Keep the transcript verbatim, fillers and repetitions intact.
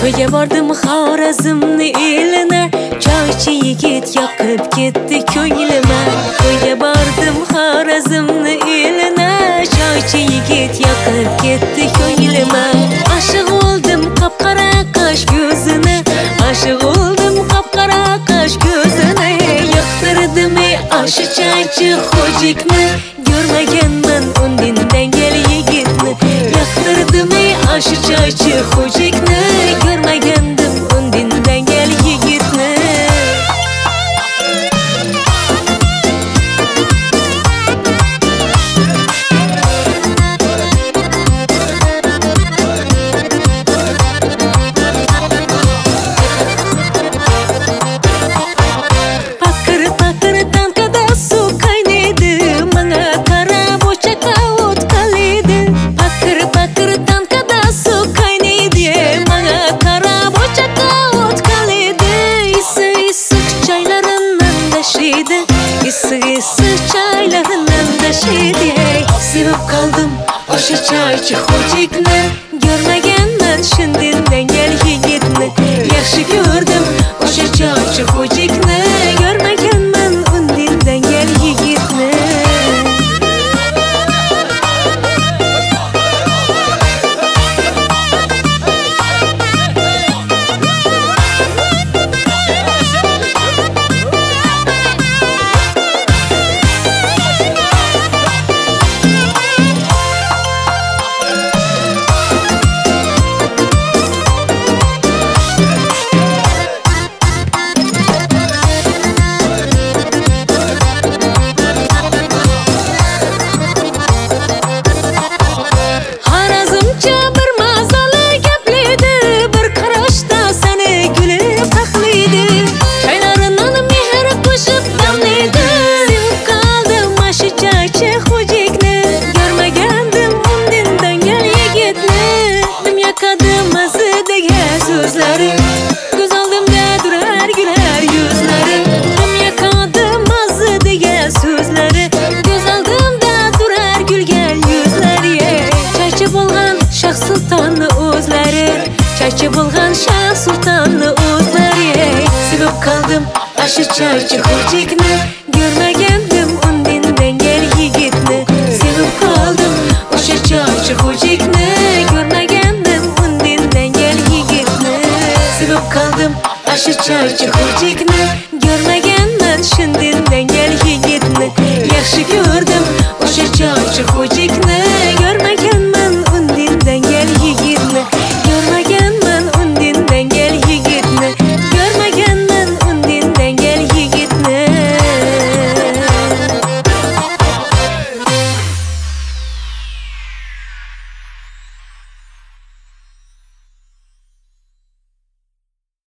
To'yga bordim Xorazmni eline, choychi yigit yoqib ketdi ko'nglima. To'yga bordim Xorazmni eline, choychi yigit yoqib ketdi ko'nglima. Oshiq bo'ldim qop-qora qosh ko'zini, oshiq bo'ldim qop-qora qosh ko'zini. Yoqtirdim oshu choychi xo'jikni, ko'rmaganman undin dangal yigitni. Yoqtirdim oshu choychi xo'jikni, ko'rmagandim undin dangal yigitni. Pakir pakir tankada suv qaynaydi, menga qarab o'chakda o't qaliydi. Pakir pakir tankada suv qaynaydi, menga qarab o'chakda o't qaliydi. Isi issiq choylarimdan dashiydi, isi issiq choylarimdan dashiydi. Sevib qoldim o'sha choychi xo'jikni, ko'rmaganman shunday dangal yigitni. Yaxshi ko'rdim o'sha choychi xo'jikni, ko'rmaganman undin dangal yigitni. Xorazmcha bir mazali gapliydi, bir qarashda seni kulib taxliydi. Choylaridan mehr qo'shib damlaydi. Sevib qoldim oshu choychi xo'jikni, ko'rmagandim undin dangal yigitni. Dunyo qadimasi degan so'zlari, ko'z oldimda durar gülar yuzlari. Dunyo qadimasi degan so'zlari, ko'z oldimda durar gulgan yuzlari. Choychi bo'lgan Shah Sultonni o'zlari, choychi bo'lgan Shah Sultonni o'zlari. Sevib qoldim oshu choychi xo'jikni, ko'rmagandim undin dangal yigitni. Sevib qoldim o'sha choychi xo'jikni, ko'rmagandim undin dangal yigitni. Sevib qoldim oshu choychi xo'jikni,